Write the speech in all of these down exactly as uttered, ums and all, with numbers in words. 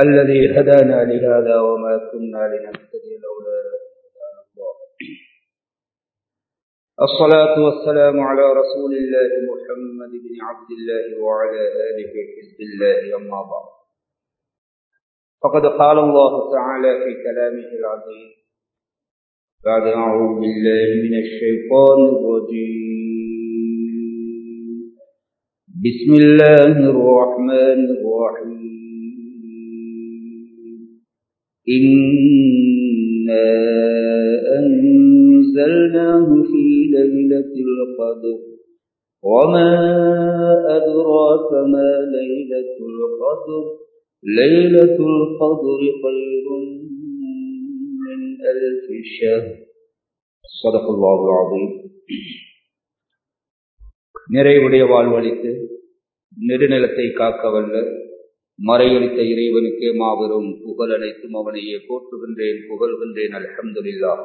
الذي هدانا لهذا وما كنا لنهتدي لولا أن هدانا الله. الصلاة والسلام على رسول الله محمد بن عبد الله وعلى آله حزب الله. أما بعد، فقد قال الله تعالى في كلامه العظيم بعد أعوذ بالله من الشيطان الرجيم. بسم الله الرحمن الرحيم. إنا أنزلناه في ليلة القدر وما أدراك ما ليلة القدر ليلة القدر خير من ألف شهر. صدق الله العظيم. நிறைவுடைய வாழ்வளித்து நெடுநிலத்தை காக்க வல்ல மறையளித்த இறைவனுக்கே மாபெரும் புகழ் அனைத்தும் அவனையே போற்றுகின்றேன், புகழ்கின்றேன். அல்ஹம்துலில்லாஹ்.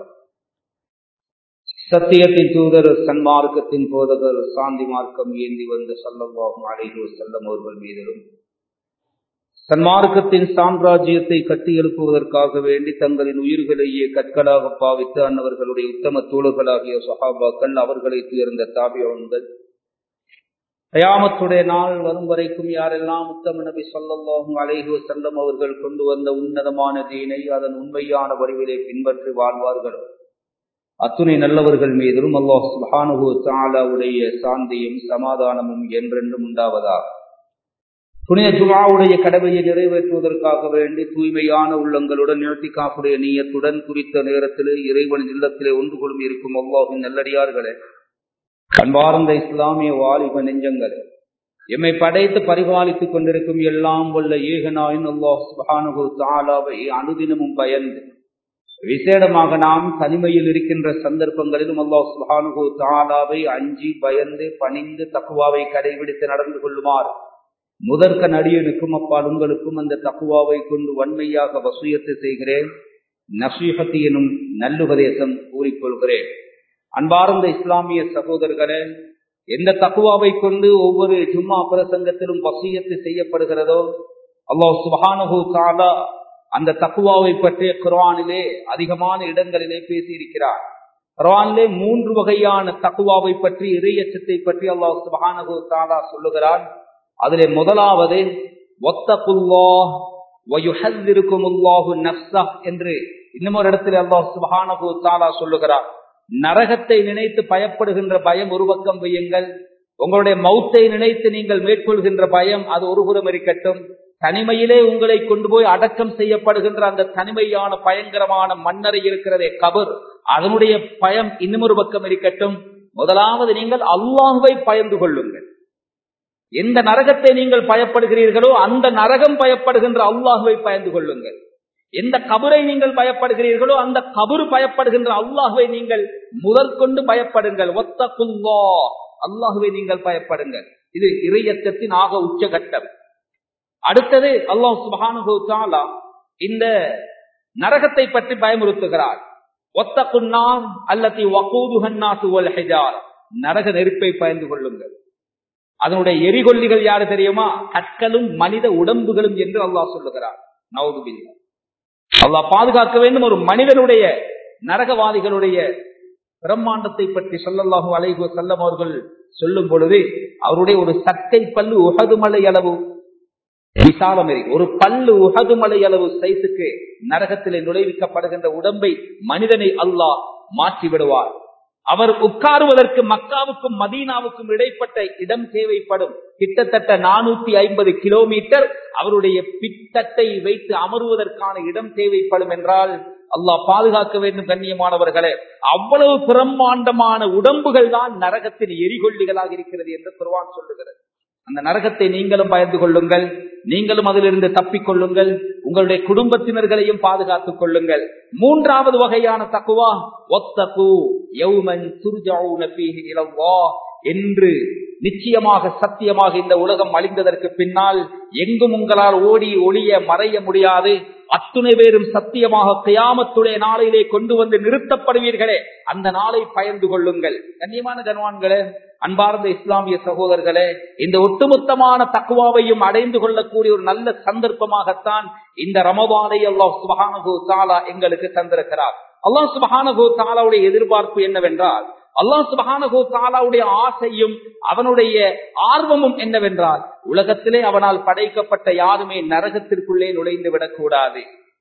சத்தியத்தின் தூதர், சன்மார்க்கத்தின் போதகர், சாந்தி மார்க்கம் ஏந்தி வந்த ஸல்லல்லாஹு அலைஹி வஸல்லம் அவர்கள் மீதிலும், சன்மார்க்கத்தின் சாம்ராஜ்யத்தை கட்டி எழுப்புவதற்காக வேண்டி தங்களின் உயிர்களையே கற்களாக பாவித்து அன்னவர்களுடைய உத்தம தோழர்களாகிய சஹாபாக்கள், அவர்களை துயர்ந்த தாபியீன்கள், கயாமத்துடைய நாள் வரும் வரைக்கும் யாரெல்லாம் உத்தம நபி ஸல்லல்லாஹு அலைஹி வஸல்லம் அவர்கள் கொண்டு வந்த உன்னதமான தீனை அதன் உண்மையான வடிவிலே பின்பற்றி வாழ்வார்களோ அத்துணை நல்லவர்கள் மீதிலும் அல்லாஹ் சுப்ஹானஹு வ தஆலாவுடைய சாந்தியும் சமாதானமும் என்றென்றும் உண்டாவதாக. புனித ஜும்ஆவுடைய கடமையை நிறைவேற்றுவதற்காக வேண்டி தூய்மையான உள்ளங்களுடன் இஅ்திகாஃபுடைய நிய்யத்துடன் குறித்த நேரத்திலே இறைவனின் இல்லத்திலே ஒன்று கொள்ளும் இருக்கும் அல்லாஹ்வின் நல்லடியார்களே, அன்பார்ந்த இஸ்லாமிய வாலிப நெஞ்சங்களே, எம்மை படைத்து பரிபாலித்துக் கொண்டிருக்கும் எல்லாம் வல்ல ஏகனாயின் அல்லாஹ் சுப்ஹானஹு வ தஆலாவை அனுதினமும் பயந்து, விசேடமாக நாம் தனிமையில் இருக்கின்ற சந்தர்ப்பங்களிலும் அல்லாஹ் சுப்ஹானஹு வ தஆலாவை அஞ்சி பயந்து பணிந்து தக்வாவை கடைபிடித்து நடந்து கொள்ளுமாறு முதற்க நடிகனுக்கும் அப்பால் உங்களுக்கும் அந்த தக்வாவை கொண்டு வன்மையாக வசியத்து செய்கிறேன். நஸீஹத் எனும் நல்லுபதேசம் கூறிக்கொள்கிறேன். அன்பார்ந்த இஸ்லாமிய சகோதரர்களே, எந்த தக்வாவை கொண்டு ஒவ்வொரு ஜும்மா பிரசங்கத்திலும் வசியத்து செய்யப்படுகிறதோ அல்லாஹ் சுப்ஹானஹு வ தஆலா அந்த தக்வாவை பற்றி குர்ஆனிலே அதிகமான இடங்களிலே பேசியிருக்கிறார். குர்ஆனிலே மூன்று வகையான தக்வாவை பற்றி, இறையச்சத்தை பற்றி அல்லாஹ் சுப்ஹானஹு வ தஆலா சொல்லுகிறார். அதிலே முதலாவது வத்தகுல்லாஹ் வ யுஹذிருகுமுல்லாஹு நஃப்ஸஹ் என்று இன்னொரு இடத்திலே அல்லாஹ் சுப்ஹானஹு வ தஆலா சொல்லுகிறார். நரகத்தை நினைத்து பயப்படுகின்ற பயம் ஒரு பக்கம் வையுங்கள், உங்களுடைய மௌத்தை நினைத்து நீங்கள் மேற்கொள்கின்ற பயம் அது ஒரு புறம் இருக்கட்டும். தனிமையிலே உங்களை கொண்டு போய் அடக்கம் செய்யப்படுகின்ற அந்த தனிமையான பயங்கரமான மண்ணறை இருக்கிறதே கபர், அதனுடைய பயம் இன்னும் ஒரு பக்கம் இருக்கட்டும். முதலாவது நீங்கள் அல்லாஹ்வை பயந்து கொள்ளுங்கள். எந்த நரகத்தை நீங்கள் பயப்படுகிறீர்களோ அந்த நரகம் பயப்படுகின்ற அல்லாஹ்வை பயந்து கொள்ளுங்கள். எந்த கபரை நீங்கள் பயப்படுகிறீர்களோ அந்த கபர் பயப்படுகின்ற அல்லாஹ்வை நீங்கள் முதற்கொண்டு பயப்படுங்கள். வத்தகுல்லாஹ், அல்லாஹ்வை நீங்கள் பயப்படுங்கள். இது இறையச்சத்தின் ஆக உச்சகட்டம். அடுத்தது அல்லாஹ் சுப்ஹானஹு வ தஆலா இந்த நரகத்தை பற்றி பயமுறுத்துகிறார். வத்தகுன்னார் அல்லதி வகூதுஹன் நாஸ் வல் ஹிஜார், நரக நெருப்பை பயந்து கொள்ளுங்கள். அதனுடைய எரிகொல்லிகள் யாரு தெரியுமா? கற்களும் மனித உடம்புகளும் என்று அல்லாஹ் சொல்லுகிறார். நவுது பில்லாஹ். அல்லாஹ் பாதுகாக்க வேண்டும். ஒரு மனிதனுடைய நரகவாதிகளுடைய பிரம்மாண்டத்தை பற்றி ஸல்லல்லாஹு அலைஹி வஸல்லம் அவர்கள் சொல்லும் பொழுது அவருடைய ஒரு சட்டை பல்லு உஹது மலை அளவு விசாலம், ஒரு பல்லு உஹது மலை அளவு சைஸுக்கு நரகத்திலே நுழைவிக்கப்படுகின்ற உடம்பை மனிதனை அல்லாஹ் மாற்றி விடுவார். அவர் உட்காருவதற்கு மக்காவுக்கும் மதீனாவுக்கும் இடைப்பட்ட இடம் தேவைப்படும். கிட்டத்தட்ட நானூத்தி ஐம்பது கிலோமீட்டர் அவருடைய பித்தட்டை வைத்து அமருவதற்கான இடம் தேவைப்படும் என்றால் அல்லாஹ் பாதுகாக்க வேண்டும். கண்ணியமானவர்களே, அவ்வளவு பிரம்மாண்டமான உடம்புகள் தான் நரகத்தின் எரிகொல்லிகளாக இருக்கிறது என்று குர்ஆன் சொல்லுகிறது. அந்த நரகத்தை நீங்களும் பயந்து கொள்ளுங்கள், நீங்களும் அதிலிருந்து தப்பிக் கொள்ளுங்கள், உங்களுடைய குடும்பத்தினர்களையும் பாதுகாத்துக் கொள்ளுங்கள். மூன்றாவது வகையான தக்வா வத்தகு யௌமன் துர்ஜஊன ஃபீஹி இலல்லாஹ் என்று, நிச்சயமாக சத்தியமாக இந்த உலகம் அழிந்ததற்கு பின்னால் எங்கும் உங்களால் ஓடி ஒளிய மறைய முடியாது. அத்துணை பேரும் சத்தியமாக கியாமத்துடைய நாளிலே கொண்டு வந்து நிறுத்தப்படுவீர்களே, அந்த நாளை பயந்து கொள்ளுங்கள். கண்ணியமான கண்வான்களே, அன்பார்ந்த இஸ்லாமிய சகோதரர்களே, இந்த ஒட்டுமொத்தமான தக்வாவையும் அடைந்து கொள்ளக்கூடிய ஒரு நல்ல சந்தர்ப்பமாகத்தான் இந்த ரமதானை அல்லாஹ் சுப்ஹானஹு வ தஆலா எங்களுக்கு தந்திருக்கிறார். அல்லாஹ் சுப்ஹானஹு வ தஆலாவுடைய எதிர்பார்ப்பு என்னவென்றால், அல்லாஹ் சுப்ஹானஹு வ தஆலாவுடைய ஆசையும் அவனுடைய ஆர்வமும் என்னவென்றால், உலகத்திலே அவனால் படைக்கப்பட்ட யாருமே நரகத்திற்குள்ளே நுழைந்து விடக்கூடாது.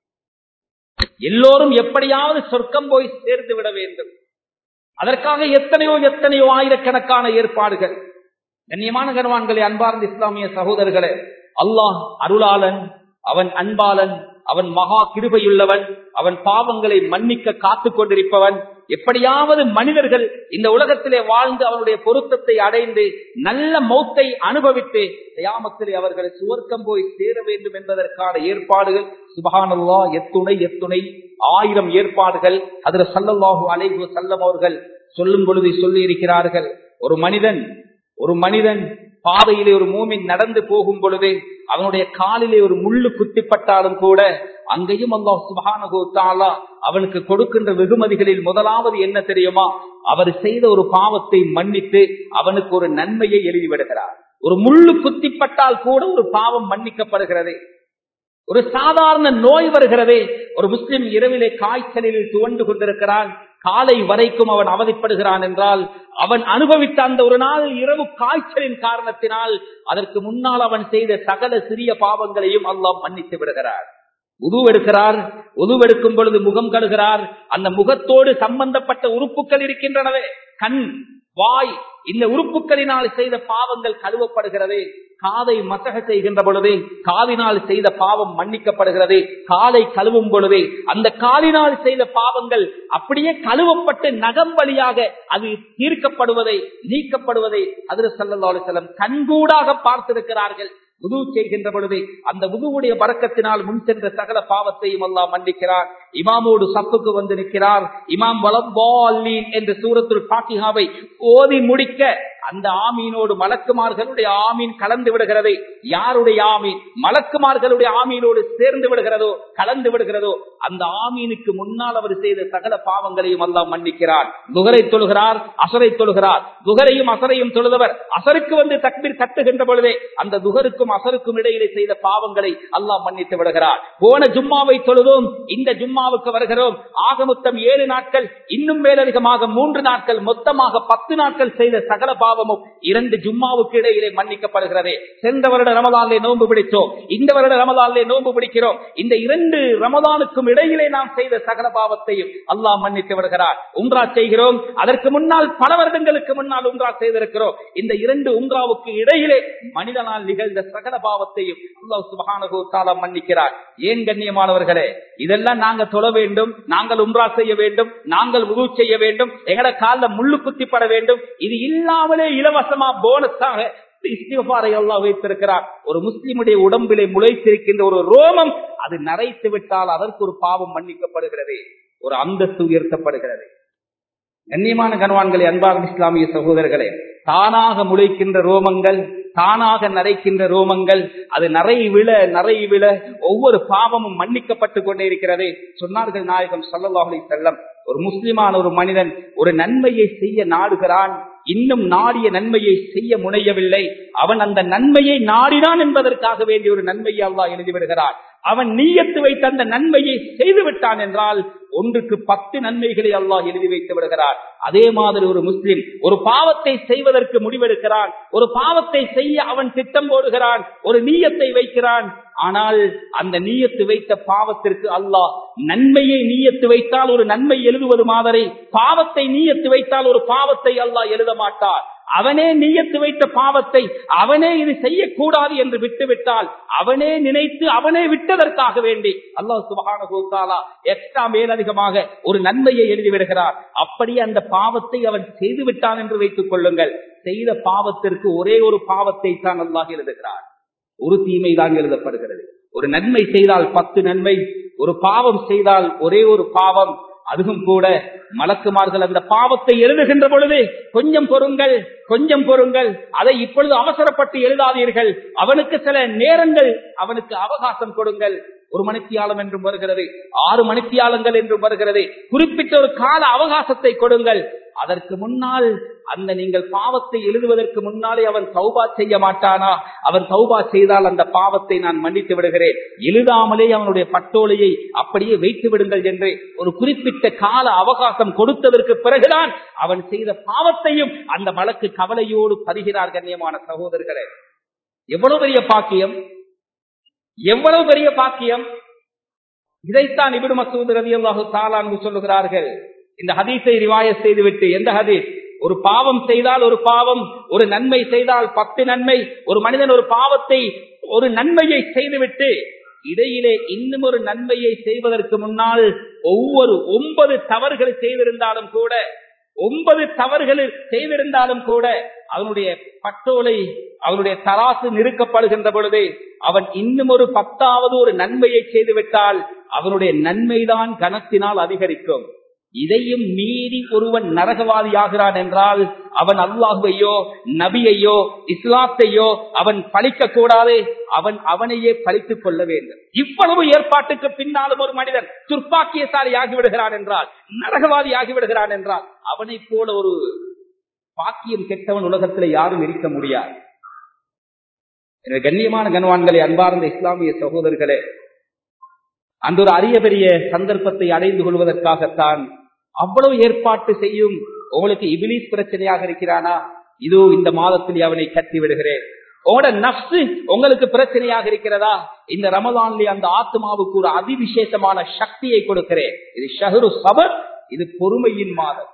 எல்லோரும் எப்படியாவது சொர்க்கம் போய் சேர்ந்து விட வேண்டும். அதற்காக எத்தனையோ எத்தனையோ ஆயிரக்கணக்கான ஏற்பாடுகள். கண்ணியமான கனவான்களே, அன்பார்ந்த இஸ்லாமிய சகோதரர்களே, அல்லாஹ் அருளாளன், அவன் அன்பாளன், அவன் மகா கிருபையுள்ளவன், அவன் பாவங்களை மன்னிக்க காத்துக் கொண்டிருப்பவன். எப்படியாவது மனிதர்கள் இந்த உலகத்திலே வாழ்ந்து அவனுடைய பொருத்தத்தை அடைந்து நல்ல மௌத்தை அனுபவித்து கியாமத்திலே அவர்கள் சுவர்க்கம் போய் சேர வேண்டும் என்பதற்கான ஏற்பாடுகள் சுப்ஹானல்லாஹ் எத்துணை எத்துணை ஆயிரம் ஏற்பாடுகள் ஹஜ்ரத் ஸல்லல்லாஹு அலைஹி வஸல்லம் அவர்கள் சொல்லும் பொழுது சொல்லி இருக்கிறார்கள். ஒரு மனிதன் ஒரு மனிதன் பாதையிலே ஒரு மூமின் நடந்து போகும் பொழுது அவனுடைய காலிலே ஒரு முள்ளு குத்திப்பட்டாலும் கூட அங்கேயும் அல்லாஹ் சுப்ஹானஹு வ தஆலா அவனுக்கு கொடுக்கின்ற வெகுமதிகளில் முதலாவது என்ன தெரியுமா? அவர் செய்த ஒரு பாவத்தை மன்னித்து அவனுக்கு ஒரு நன்மையை எழுதி விடுகிறார். ஒரு முள்ளு குத்திப்பட்டால் கூட ஒரு பாவம் மன்னிக்கப்படுகிறது. ஒரு சாதாரண நோய் வருகிறதே, ஒரு முஸ்லிம் இரவிலே காய்ச்சலில் துவண்டு கொண்டிருக்கிறான், காலை வரைக்கும் அவன் அவதிப்படுகிறான் என்றால், அவன் அனுபவித்த அந்த ஒரு நாள் இரவு காய்ச்சலின் காரணத்தினால் அதற்கு முன்னால் அவன் செய்த சகல சிறிய பாவங்களையும் அல்லாஹ் மன்னித்து விடுகிறார். உதுவெடுக்கிறார், உதுவெடுக்கும் பொழுது முகம் கழுகிறார். அந்த முகத்தோடு சம்பந்தப்பட்ட உறுப்புகள் இருக்கின்றனவே, கண், வாய், இந்த உறுப்புகளினால் செய்த பாவங்கள் கழுவப்படுகிறது. காதை மசக செய்கின்ற பொழுது காதினால் செய்த பாவம் மன்னிக்கப்படுகிறது. காலை கழுவும் பொழுது அந்த காலினால் செய்த பாவங்கள் அப்படியே கழுவப்பட்டு நகம் வழியாக அது தீர்க்கப்படுவதை, நீக்கப்படுவதை ஹஜ்ரத் ஸல்லல்லாஹு அலைஹி வஸல்லம் கண்கூடாக பார்த்திருக்கிறார்கள். வுது செய்கின்ற பொழுது அந்த வுதுவுடைய பரக்கத்தினால் முன் சென்ற சகல பாவத்தையும் அல்லாஹ் மன்னிக்கிறார். இமாமோடு சப்புக்கு வந்து நிற்கிறார். இமாம் வலப்பாலீன் என்ற சூரத்துல் ஃபாத்திஹாவை ஓதி முடிக்க அந்த ஆமீனோடு மலக்குமார்களுடைய ஆமீன் கலந்து விடுகிறது. யாருடைய ஆமீன் மலக்குமார்களுடைய ஆமீனோடு சேர்ந்து விடுகிறதோ, கலந்து விடுகிறதோ, அந்த ஆமீனுக்கு முன்னால் அவர் செய்த சகல பாவங்களையும் அல்லாஹ் மன்னிக்கிறார். துஹரை தொழுகிறார், அஸரை தொழுகிறார். துஹரையும் அஸரையும் தொழுதவர் அஸருக்கு வந்து தக்பீர் கட்டுகின்ற பொழுதே அந்த துஹருக்கும் அஸருக்கும் இடையிலே செய்த பாவங்களை அல்லாஹ் மன்னித்து விடுகிறார். போன ஜும்மாவை தொழுதோம், இந்த ஜும்மாவுக்கு வருகிறோம். ஆக மொத்தம் ஏழு நாட்கள், இன்னும் மேலதிகமாக மூன்று நாட்கள், மொத்தமாக பத்து நாட்கள் செய்த சகல பாவமும் இரண்டு ஜும்மாவுக்கு இடையிலே மன்னிக்கப்படுகிறது. சென்ற வருட ரமலானிலே நோன்பு பிடித்தோம், இந்த வருட ரமலானிலே நோன்பு பிடிக்கிறோம். இந்த இரண்டு ரமலானுக்கும் இடையிலே நாம் செய்த சகல பாவத்தையும் அல்லாஹ் மன்னித்து விடுகிறார். உம்ரா செய்கிறோம், அதற்கு முன்னால் பல வருடங்களுக்கு முன்னால் உம்ரா செய்திருக்கிறோம். இந்த இரண்டு உம்ராவுக்கு இடையிலே மனிதனால் நிகழ்ந்த சகல பாவத்தையும் அல்லாஹ் சுப்ஹானஹு வ தஆலா மன்னிக்கிறார். ஏன் கண்ணியமானவர்களே, இதெல்லாம் நாங்க தொழ வேண்டும், நாங்கள் உம்ரா செய்ய வேண்டும், நாங்கள் வுது செய்ய வேண்டும், எங்கட கால்ல முள்ளு குத்திப்பட வேண்டும், இது இல்லாமலே இலவசமா போனஸாக இஸ்திக்ஃபாரை அல்லாஹ் வைத்திருக்கிறார். ஒரு முஸ்லிமுடைய உடம்பிலே முளைத்திருக்கின்ற ஒரு ரோமம் அது நரைத்து விட்டால் அதற்கு ஒரு பாவம் மன்னிக்கப்படுகிறது, ஒரு அந்தஸ்து உயர்த்தப்படுகிறது. கண்ணியமான கனவான்களே, அன்பார்ந்த இஸ்லாமிய சகோதரர்களே, தானாக முளைக்கின்ற ரோமங்கள், தானாக நரைக்கின்ற ரோமங்கள், அது நரை விழ நரை விழ ஒவ்வொரு பாவமும் மன்னிக்கப்பட்டு கொண்டே இருக்கிறது. சொன்னார்கள் நாயகம் ஸல்லல்லாஹு அலைஹி வஸல்லம், ஒரு முஸ்லிமான ஒரு மனிதன் ஒரு நன்மையை செய்ய நாடுகிறான், இன்னும் நாடிய நன்மையை செய்ய முனையவில்லை, அவன் அந்த நன்மையை நாடினான் என்பதற்காக வேண்டிய ஒரு நன்மையை அல்லாஹ் எழுதிவிடுகிறான். அவன் நீயத்து வைத்த அந்த நன்மையை செய்து விட்டான் என்றால் ஒன்றுக்கு பத்து நன்மைகளை அல்லாஹ் எழுதி வைத்து விடுகிறார். அதே மாதிரி ஒரு முஸ்லிம் ஒரு பாவத்தை செய்வதற்கு முடிவெடுக்கிறான், ஒரு பாவத்தை செய்ய அவன் திட்டம் போடுகிறான், ஒரு நீயத்தை வைக்கிறான். ஆனால் அந்த நீயத்து வைத்த பாவத்திற்கு அல்லாஹ் நன்மையை நீயத்து வைத்தால் ஒரு நன்மை எழுதுவது மாதிரி, பாவத்தை நீயத்து வைத்தால் ஒரு பாவத்தை அல்லாஹ் எழுத மாட்டார். அவனே நீயத்து வைத்த பாவத்தை அவனே இது செய்யக்கூடாது என்று விட்டுவிட்டால், அவனே நினைத்து அவனே விட்டதற்காக வேண்டி அல்லாஹ் சுப்ஹானஹு வ தஆலா எக்ஸ்ட்ரா மேலதிகமாக ஒரு நன்மையை எழுதி விடுகிறார். அப்படியே அந்த பாவத்தை அவன் செய்து விட்டான் என்று வைத்துக் கொள்ளுங்கள். செய்த பாவத்திற்கு ஒரே ஒரு பாவத்தை தான் அல்லாஹ் எழுதுகிறார், ஒரு தீமை தான் எழுதப்படுகிறது. ஒரு நன்மை செய்தால் பத்து நன்மை, ஒரு பாவம் செய்தால் ஒரே ஒரு பாவம். அதுவும் கூட மலக்குமார்கள் அந்த பாவத்தை எழுதுகின்ற பொழுது கொஞ்சம் பொறுங்கள், கொஞ்சம் பொறுங்கள், அதை இப்பொழுது அவசரப்பட்டு எழுதாதீர்கள், அவனுக்கு சில நேரங்கள், அவனுக்கு அவகாசம் கொடுங்கள். ஒரு மணித்தியாலம் என்றும் வருகிறது, ஆறு மணித்தியாலங்கள் என்றும் வருகிறது. குறிப்பிட்ட ஒரு கால அவகாசத்தை கொடுங்கள். அதற்கு முன்னால் அந்த நீங்கள் பாவத்தை எழுதுவதற்கு முன்னாலே அவன் தௌபா செய்ய மாட்டானா? அவன் தௌபா செய்தால் அந்த பாவத்தை நான் மன்னித்து விடுகிறேன், எழுதாமலே அவனுடைய பட்டோலையை அப்படியே வைத்து விடுங்கள் என்று ஒரு குறிப்பிட்ட கால அவகாசம் கொடுத்ததற்கு பிறகுதான் அவன் செய்த பாவத்தையும் அந்த வழக்கு கவலையோடு பதிகிறார். கண்ணியமான சகோதரர்களே, எவ்வளவு பெரிய பாக்கியம், எவ்வளவு பெரிய பாக்கியம்! இதைத்தான் இப்னு மஸ்ஊத் ரலியல்லாஹு தஆலா அன்ஹு சொல்லுகிறார்கள். இந்த ஹதீஸை ரிவாயத் செய்துவிட்டு, எந்த ஹதீஸ்? ஒரு பாவம் செய்தால் ஒரு பாவம், ஒரு நன்மை செய்தால் பத்து நன்மை. ஒரு மனிதன் ஒரு பாவத்தை ஒரு நன்மையை செய்துவிட்டு இடையிலே இன்னும் ஒரு நன்மையை செய்வதற்கு முன்னால் ஒவ்வொரு ஒன்பது தவறுகள் செய்திருந்தாலும் கூட ஒன்பது தவறுகளில் செய்திருந்தாலும் கூட அவனுடைய பட்டோலை, அவனுடைய தராசு நிறுக்கப்படுகின்ற பொழுது அவன் இன்னும் ஒரு பத்தாவது ஒரு நன்மையை செய்துவிட்டால் அவனுடைய நன்மைதான் கனத்தினால் அதிகரிக்கும். இதையும் மீறி ஒருவன் நரகவாதி ஆகிறான் என்றால் அவன் அல்லாஹ்வையோ நபியையோ இஸ்லாத்தையோ அவன் பழிக்க கூடாது, அவன் அவனையே பழித்துக் கொள்ள வேண்டும். இவ்வளவு ஏற்பாட்டுக்கு பின்னாலும் ஒரு மனிதன் துர்ப்பாக்கியசாலி ஆகிவிடுகிறான் என்றால், நரகவாதி ஆகிவிடுகிறான் என்றால், அவனை போல ஒரு பாக்கியம் கெட்டவன் உலகத்தில் யாரும் இருக்க முடியாது. எனவே கண்ணியமான கனவான்களே, அன்பார்ந்த இஸ்லாமிய சகோதரர்களே, அந்த ஒரு அரிய பெரிய சந்தர்ப்பத்தை அடைந்து கொள்வதற்காகத்தான் அவ்வளவு ஏற்பாட்டு செய்யும். உங்களுக்கு இபிலிஸ் பிரச்சனையாக இருக்கிறானா? இதோ இந்த மாதத்தில் அவனை கட்டி விடுகிறேன். உங்களோட நஃப்ஸ் உங்களுக்கு பிரச்சனையாக இருக்கிறதா? இந்த ரமலான்ல அந்த ஆத்மாவுக்கு ஒரு அதிவிசேஷமான சக்தியை கொடுக்கிறேன். இது ஷஹ்ரு சபர், இது பொறுமையின் மாதம்.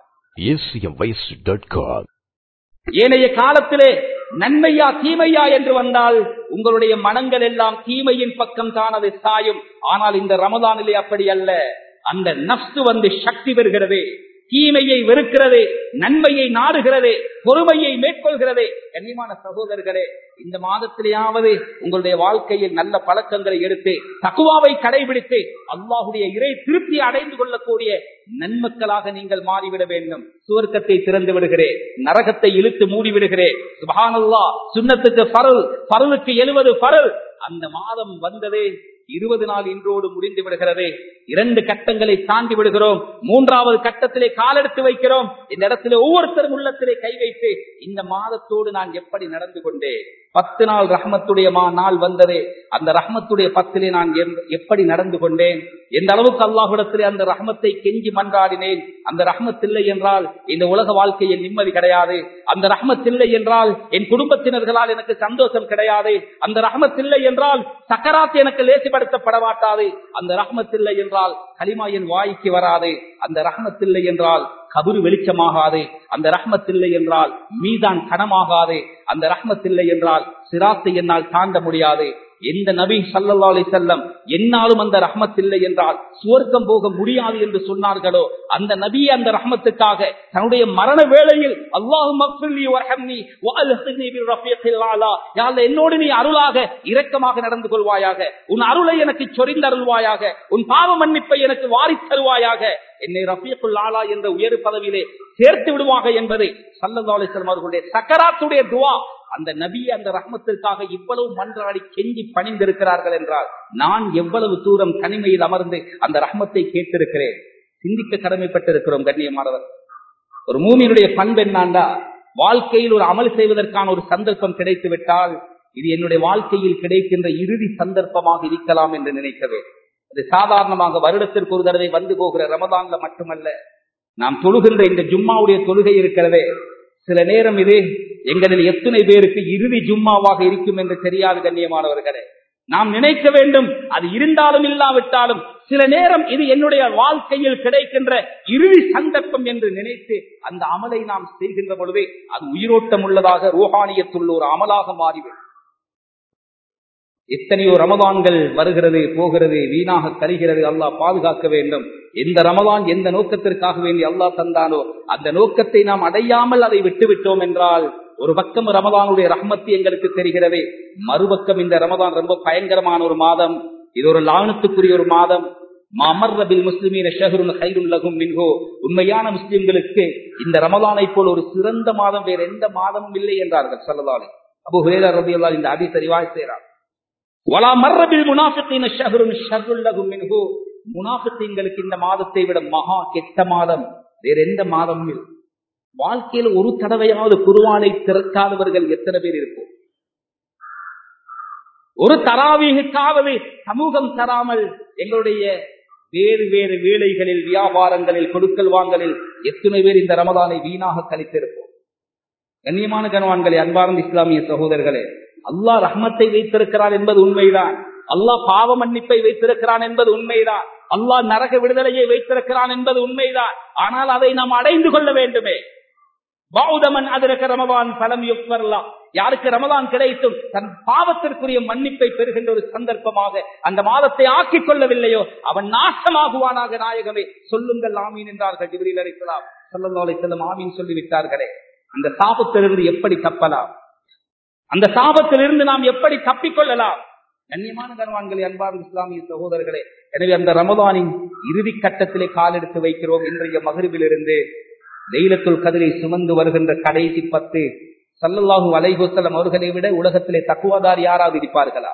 ஏனைய காலத்திலே நன்மையா தீமையா என்று வந்தால் உங்களுடைய மனங்கள் எல்லாம் தீமையின் பக்கம் தான் அது சாயும். ஆனால் இந்த ரமலானிலே அப்படி அல்ல. அந்த நஃப்ஸ் வந்து சக்தி பெறுகிறது, தீமையை வெறுக்கிறது, நன்மையை நாடுகிறது, பொறுமையை மேற்கொள்கிறது. கண்ணியமான சகோதரர்களே, இந்த மாதத்திலேயாவது உங்களுடைய வாழ்க்கையில் நல்ல பழக்கங்களை எடுத்து தக்வாவை கடைபிடித்து அல்லாஹுடைய இறை திருப்தி அடைந்து கொள்ளக்கூடிய நன்மக்களாக நீங்கள் மாறிவிட வேண்டும். சுவர்க்கத்தை திறந்து விடுகிறேன், நரகத்தை இழுத்து மூடிவிடுகிறேன். சுப்ஹானல்லாஹ், சுன்னத்துக்கு ஃபர்ல், ஃபர்லுக்கு எழுபது ஃபர்ல். அந்த மாதம் வந்ததே இருபது நாள் இன்றோடு முடிந்து விடுகிறது. இரண்டு கட்டங்களை தாண்டி விடுகிறோம். மூன்றாவது கட்டத்திலே காலெடுத்து வைக்கிறோம். இந்த இடத்திலே ஒவ்வொருத்தரும் உள்ளத்திலே கை வைத்து இந்த மாதத்தோடு நான் எப்படி நடந்து கொண்டேன்? பத்து நாள் ரஹ்மத்துடைய நாள் வந்ததே, அந்த ரஹ்மத்துடைய பத்திலே நான் எப்படி நடந்து கொண்டேன்? எந்த அளவுக்கு அல்லாஹ்விடத்திலே அந்த ரஹ்மத்தை கெஞ்சி மன்றாடினேன்? அந்த ரஹ்மத் இல்லை என்றால் இந்த உலக வாழ்க்கையில் நிம்மதி கிடையாது. அந்த ரஹ்மத் இல்லை என்றால் என் குடும்பத்தினர்களால் எனக்கு சந்தோஷம் கிடையாது. அந்த ரஹ்மத் இல்லை என்றால் சக்கராத் எனக்கு லேசிப்படுத்தப்பட மாட்டாது. அந்த ரஹ்மத் இல்லை என்றால் கலிமா என் வாய்க்கு வராது. அந்த ரஹ்மத் இல்லை என்றால் கபரு வெளிச்சமாகாது. அந்த ரஹ்மத் இல்லை என்றால் மீதான் கனமாகாது. அந்த ரஹ்மத் இல்லை என்றால் சிராத்தை என்னால் தாண்ட முடியாது. எந்த நபி ஸல்லல்லாஹு அலைஹி வஸல்லம் என்னாலும் அந்த ரஹ்மத் இல்லை என்றால் சுவர்க்கம் போக முடியாது என்று சொன்னார்களோ, அந்த நபி அந்த ரஹ்மத்துக்காக தன்னுடைய மரண வேளையில் அல்லாஹும்ம ஃபிர்லி வர்ஹம்னி வஅல்ஹினி பிர்ரஃபீகில் அலா, யா அல்லாஹ் என்னோடு நீ அருளாக இரக்கமாக நடந்து கொள்வாயாக, உன் அருளை எனக்கு சொரிந்து அருள்வாயாக, உன் பாவ மன்னிப்பை எனக்கு வாரித் தருவாயாக, என்னை ரஃபீகுல் ஆலா என்ற உயர் பதவியிலே சேர்த்து விடுவாக என்பது ஸல்லல்லாஹு அலைஹி வஸல்லம் அவர்களுடைய சக்கராத்துடைய துஆ. அந்த நபி அந்த ரஹ்மத்திற்காக இவ்வளவு மன்றாடி கெஞ்சி பணிந்திருக்கிறார்கள் என்றால் நான் எவ்வளவு தூரம் தனிமையில் அமர்ந்து அந்த ரஹ்மத்தை கேட்டிருக்கிறேன், சிந்திக்க கடமைப்பட்டிருக்கிறோம். கண்ணியமானவர், ஒரு மூமியினுடைய பண்பு என்னாண்டா, வாழ்க்கையில் ஒரு அமல் செய்வதற்கான ஒரு சந்தர்ப்பம் கிடைத்து விட்டால் இது என்னுடைய வாழ்க்கையில் கிடைக்கின்ற இறுதி சந்தர்ப்பமாக இருக்கலாம் என்று நினைக்கவே. அது சாதாரணமாக வருடத்திற்கு ஒரு தடவை வந்து போகிற ரமதான்ல மட்டுமல்ல, நாம் தொழுகின்ற இந்த ஜும்மாவுடைய தொழுகை இருக்கிறதே, சில நேரம் இது எங்களில் எத்தனை பேருக்கு இறுதி ஜும்மாவாக இருக்கும் என்று தெரியாது. கண்ணியமானவர்களே, நாம் நினைக்க வேண்டும் அது இருந்தாலும் இல்லாவிட்டாலும் சில நேரம் இது என்னுடைய வாழ்க்கையில் கிடைக்கின்ற இறுதி சந்தர்ப்பம் என்று நினைத்து அந்த அமலை நாம் செய்கின்ற பொழுது அது உயிரோட்டம் உள்ளதாக ரூஹானியத்துள்ள ஒரு அமலாக மாறிவிடும். எத்தனையோ ரமதான்கள் வருகிறது போகிறது, வீணாக கழிகிறது. அல்லாஹ் பாதுகாக்க வேண்டும். எந்த ரமதான் எந்த நோக்கத்திற்காக வேண்டி அல்லாஹ் தந்தானோ அந்த நோக்கத்தை நாம் அடையாமல் அதை விட்டுவிட்டோம் என்றால் ஒரு பக்கம் ரமதானுடைய ரஹ்மத்து எங்களுக்கு தெரிகிறது, மறுபக்கம் இந்த ரமதான் ரொம்ப பயங்கரமான ஒரு மாதம், இது ஒரு லானத்துக்குரிய ஒரு மாதம். மமர்ரபில் முஸ்லிமீன ஷஹ்ருன் கைருல் லஹும் மின்ஹு, உண்மையான முஸ்லிம்களுக்கு இந்த ரமதானை போல் ஒரு சிறந்த மாதம் வேறு எந்த மாதமும் இல்லை என்றார்கள் ஸல்லல்லாஹு அலைஹி வஸல்லம். அபூ ஹுரைரா ரலியல்லாஹு அன்ஹு இந்த ஹதீஸை ரிவாயத் செய்றார். வலா மர்ரபில் முனாஃபிகீன ஷஹ்ருன் ஷர்ருல் லஹும் மின்ஹு. முனாஃபிகீன்களுக்கு இந்த மாதத்தை விட மகா கெட்ட மாதம் வேற எந்த மாதமும் இல்லை. வாழ்க்கையில் ஒரு தடவையாவது குர்ஆனை திறக்காதவர்கள் எத்தனை பேர் இருக்கும்? ஒரு தராவீஹுக்காவது சமூகம் தராமல் எங்களுடைய வேறு வேறு வேலைகளில், வியாபாரங்களில், கொடுக்கல் வாங்கலில் எத்தனை பேர் இந்த ரமதானை வீணாக கழித்திருப்போம். கண்ணியமான கணவான்களே, அன்பார்ந்த இஸ்லாமிய சகோதரர்களே, அல்லாஹ் ரஹ்மத்தை வைத்திருக்கிறான் என்பது உண்மைதான். அல்லாஹ் பாவ மன்னிப்பை வைத்திருக்கிறான் என்பது உண்மைதான். அல்லாஹ் நரக விடுதலையை வைத்திருக்கிறான் என்பது உண்மைதான். ஆனால் அதை நாம் அடைந்து கொள்ள வேண்டுமே. பௌதமன் அதற்கு ரமதான் பலம் யுக்வர்லாம். யாருக்கு ரமதான் கிடைத்தும் தன் பாவத்திற்குரிய மன்னிப்பை பெறுகின்ற ஒரு சந்தர்ப்பமாக அந்த மாதத்தை ஆக்கிக் கொள்ளவில்லையோ அவன் நாசமாகுவானாக. நாயகமே சொல்லுங்கள் ஆமீன் என்றார்கள் ஜிப்ரீல் அலைஹிஸ்ஸலாம். ஸல்லல்லாஹு அலைஹி வஸல்லம் ஆமீன் சொல்லிவிட்டார்களே. அந்த சாபத்திலிருந்து எப்படி தப்பலாம்? அந்த சாபத்திலிருந்து நாம் எப்படி தப்பிக்கொள்ளலாம்? கண்ணியமான கண்வான்களே, அன்பார்ந்த இஸ்லாமிய சகோதரர்களே, எனவே அந்த ரமதானின் இறுதி கட்டத்திலே காலெடுத்து வைக்கிறோம். இன்றைய மக்ரிபிலிருந்து லைலத்துல் கத்ரை சுமந்து வருகின்ற கடைசி பத்து, ஸல்லல்லாஹு அலைஹி வஸல்லம் அவர்களை விட உலகத்திலே தக்வாதார் யாராவது இருப்பார்களா?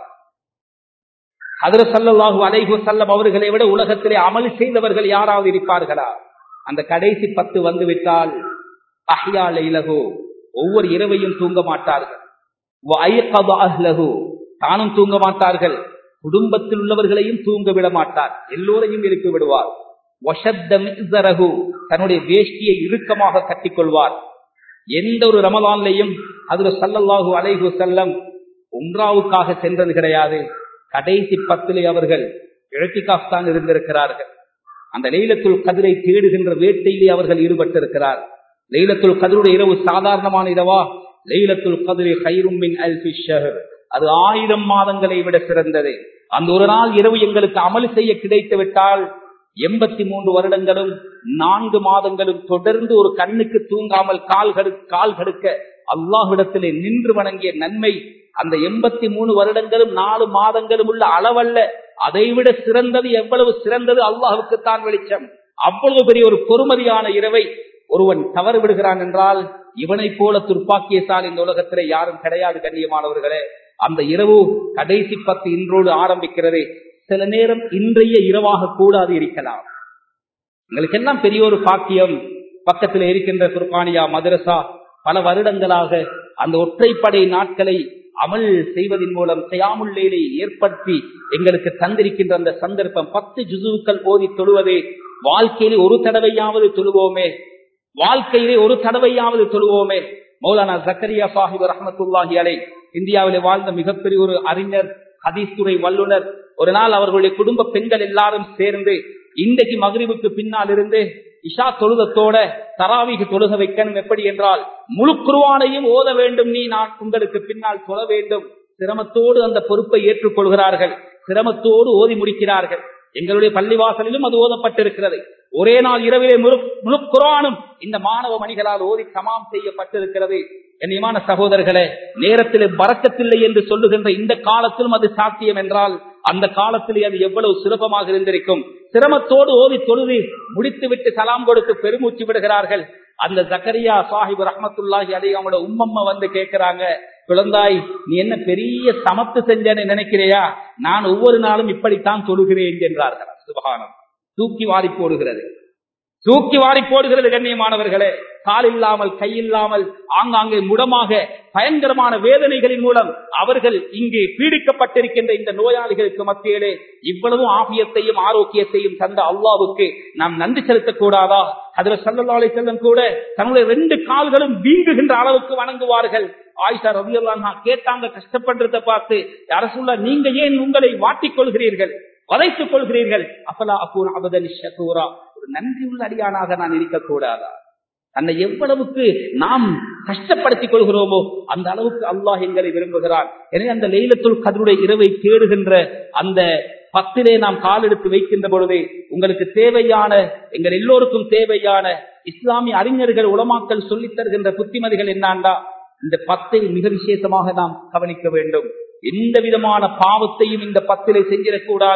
ஹஜ்ரத் ஸல்லல்லாஹு அலைஹி வஸல்லம் அவர்களை விட உலகத்திலே அமல் செய்தவர்கள் யாராவது இருப்பார்களா? அந்த கடைசி பத்து வந்துவிட்டால் அஹ்யா லைலஹு, ஒவ்வொரு இரவையும் தூங்க மாட்டார்கள். வஅய்கத அஹ்லஹு, தானும் தூங்க மாட்டார்கள், குடும்பத்தில் உள்ளவர்களையும் தூங்க விட மாட்டார், எல்லோரையும் எழுப்பி விடுவார். வஷத்த மிஸ்ஸரஹு, தன்னுடைய வேஷ்டியை இறுக்கமாக கட்டிக்கொள்வார். எந்த ஒரு ரமலான்லையும் ஹஜ்ரத் ஸல்லல்லாஹு அலைஹி வஸல்லம் உம்ராவுக்காக சென்றது கிடையாது. கடைசி பத்திலே அவர்கள் இஅ்திகாஃப் தான் இருந்திருக்கிறார்கள். அந்த லைலத்துல் கத்ரை தேடுகின்ற வேட்டையிலே அவர்கள் ஈடுபட்டிருக்கிறார். லைலத்துல் கத்ருடைய இரவு சாதாரணமான இரவா? லைலத்துல் கத்ரி கைரும் மின் அல்ஃபி ஷஹர், அது ஆயிரம் மாதங்களை விட சிறந்தது. அந்த ஒரு நாள் இரவு எங்களுக்கு அமல் செய்ய கிடைத்து விட்டால் எண்பத்தி மூன்று வருடங்களும் நான்கு மாதங்களும் தொடர்ந்து ஒரு கண்ணுக்கு தூங்காமல் கால் கடு கால் கடுக்க அல்லாஹ்விடத்திலே நின்று வணங்கிய நன்மை அந்த எண்பத்தி மூணு வருடங்களும் நாலு மாதங்களும் உள்ள அளவல்ல. அதைவிட சிறந்தது. எவ்வளவு சிறந்தது அல்லாஹுக்குத்தான் வெளிச்சம். அவ்வளவு பெரிய ஒரு பொறுமதியான இரவை ஒருவன் தவறு விடுகிறான் என்றால் இவனை போல துர்ப்பாக்கியசால் இந்த உலகத்திலே யாரும் கிடையாது. கண்ணியமானவர்களே, அந்த இரவு கடைசி பத்து இன்றோடு ஆரம்பிக்கிறது. சில நேரம் இன்றைய இரவாக கூடாது இருக்கலாம். எங்களுக்கு எல்லாம் பெரிய ஒரு பாக்கியம். பக்கத்தில் இருக்கின்ற குர்பானியா மதரசா பல வருடங்களாக அந்த ஒற்றைப்படை நாட்களை அமல் செய்வதன் மூலம் ஸியாமுல் லைலை ஏற்படுத்தி எங்களுக்கு தந்திருக்கின்ற அந்த சந்தர்ப்பம். பத்து ஜுசுக்கள் ஓதி தொழுவதே. வாழ்க்கையிலே ஒரு தடவையாவது தொழுவோமே, வாழ்க்கையிலே ஒரு தடவையாவது தொழுவோமே. மௌலானா ஜக்கரியா சாஹிப் ரஹ்மத்துல்லாஹி அலைஹி இந்தியாவிலே வாழ்ந்த மிகப்பெரிய ஒரு அறிஞர், ஹதீஸ் துறை வல்லுனர். ஒரு நாள் அவர்களுடைய குடும்ப பெண்கள் எல்லாரும் சேர்ந்து இன்றைக்கு மக்ரிபுக்கு பின்னால் இருந்து இஷா தொழுதத்தோட தராவீஹ் தொழுக வைக்கணும். எப்படி என்றால் முழு குர்ஆனையும் ஓத வேண்டும், நீ நான் உங்களுக்கு பின்னால் தொழ வேண்டும். சிரமத்தோடு அந்த பொறுப்பை ஏற்றுக்கொள்கிறார்கள், சிரமத்தோடு ஓதி முடிக்கிறார்கள். எங்களுடைய பள்ளிவாசலிலும் அது ஓதப்பட்டிருக்கிறது. ஒரே நாள் இரவிலே முழு முழு குர்ஆனும் இந்த மாணவ மணிகளால் ஓதி தமாம் செய்யப்பட்டிருக்கிறது. கண்ணியமான சகோதரர்களே, நேரத்திலே பரக்கத்தில்லை என்று சொல்லுகின்ற இந்த காலத்திலும் அது சாத்தியம் என்றால் அந்த காலத்திலே அது எவ்வளவு சிறப்பமாக இருந்திருக்கும். சிரமத்தோடு ஓதி தொழுது முடித்துவிட்டு சலாம் கொடுத்து பெருமூச்சு விடுகிறார்கள். அந்த ஜக்கரியா சாஹிப் ரஹ்மத்துல்லாஹி அலைஹி அவங்களோட உம்மம்மா வந்து கேட்கிறாங்க, குழந்தாய், நீ என்ன பெரிய சமத்து செஞ்சேன்னு நினைக்கிறையா? நான் ஒவ்வொரு நாளும் இப்படித்தான் தொழுகிறேன் என்றார்கள். சுப்ஹானல்லாஹ். தூக்கி வாரி போடுகிறது, தூக்கி வாரி போடுகிறது. கண்ணியமானவர்களே, கால் இல்லாமல் கை இல்லாமல் ஆங்காங்கே முடமாக பயங்கரமான வேதனைகளின் மூலம் அவர்கள் இங்கே பீடிக்கப்பட்டிருக்கின்ற இந்த நோயாளிகளுக்கு மத்தியிலே இவ்வளவு ஆபியத்தையும் ஆரோக்கியத்தையும் தந்த அல்லாஹ்வுக்கு நாம் நன்றி செலுத்தக்கூடாதா? ஹஜ்ரத் ஸல்லல்லாஹு அலைஹி வஸல்லம் கூட தன்னுடைய ரெண்டு கால்களும் வீங்குகின்ற அளவுக்கு வணங்குவார்கள். ஆயிஷா ரலியல்லாஹு அன்ஹா கேட்டாங்க கஷ்டப்படுறத பார்த்து, யா ரசூலல்லாஹ், நீங்க ஏன் உங்களை வாட்டிக் கொள்கிறீர்கள், வதைத்துக் கொள்கிறீர்கள்? அஃபலா அகூன அபதன் ஷகூரா, ஒரு நன்றி உள்ள அடியானாக நான் இருக்கக்கூடாதா? தன்னை எவ்வளவுக்கு நாம் கஷ்டப்படுத்திக் கொள்கிறோமோ அந்த அளவுக்கு அல்லாஹ் எங்களை விரும்புகிறான். எனவே அந்த லைலத்துல் கத்ருடைய இரவை தேடுகின்ற அந்த பத்திலே நாம் கால் எடுத்து வைக்கின்ற பொழுது உங்களுக்கு தேவையான, எங்கள் எல்லோருக்கும் தேவையான இஸ்லாமிய அறிஞர்கள் உலமாக்கள் சொல்லித் தருகின்ற புத்திமதிகள் என்னாண்டா, இந்த பத்தை மிக விசேஷமாக நாம் கவனிக்க வேண்டும். எந்த விதமான பாவத்தையும் இந்த பத்திலே செஞ்சிடக்கூடாது.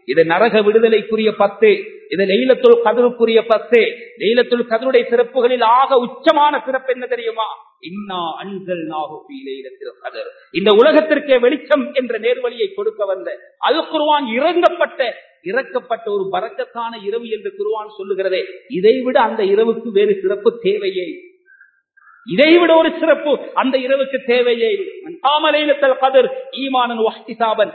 இது நரக விடுதலைக்குரிய பத்து, இது லைலத்துல் கத்ருக்குரிய பத்து. லைலத்துல் கத்ருடைய சிறப்புகளில் ஆக உச்சமான சிறப்பு என்ன தெரியுமா? இன்னா அன்ஸல்நாஹு ஃபீ லைலத்தில் கத்ர். இந்த உலகத்திற்கே வெளிச்சம் என்ற நேர்வழியை கொடுக்க வந்த அல் குர்ஆன் இறங்கப்பட்ட இறக்கப்பட்ட ஒரு பரக்கத்தான இரவு என்று குர்ஆன் சொல்லுகிறதே, இதைவிட அந்த இரவுக்கு வேறு சிறப்பு தேவையே, இதைவிட ஒரு சிறப்பு அந்த இரவுக்கு தேவையே. லைலத்துல் கத்ர் ஈமானன் வஹ்திசாபன்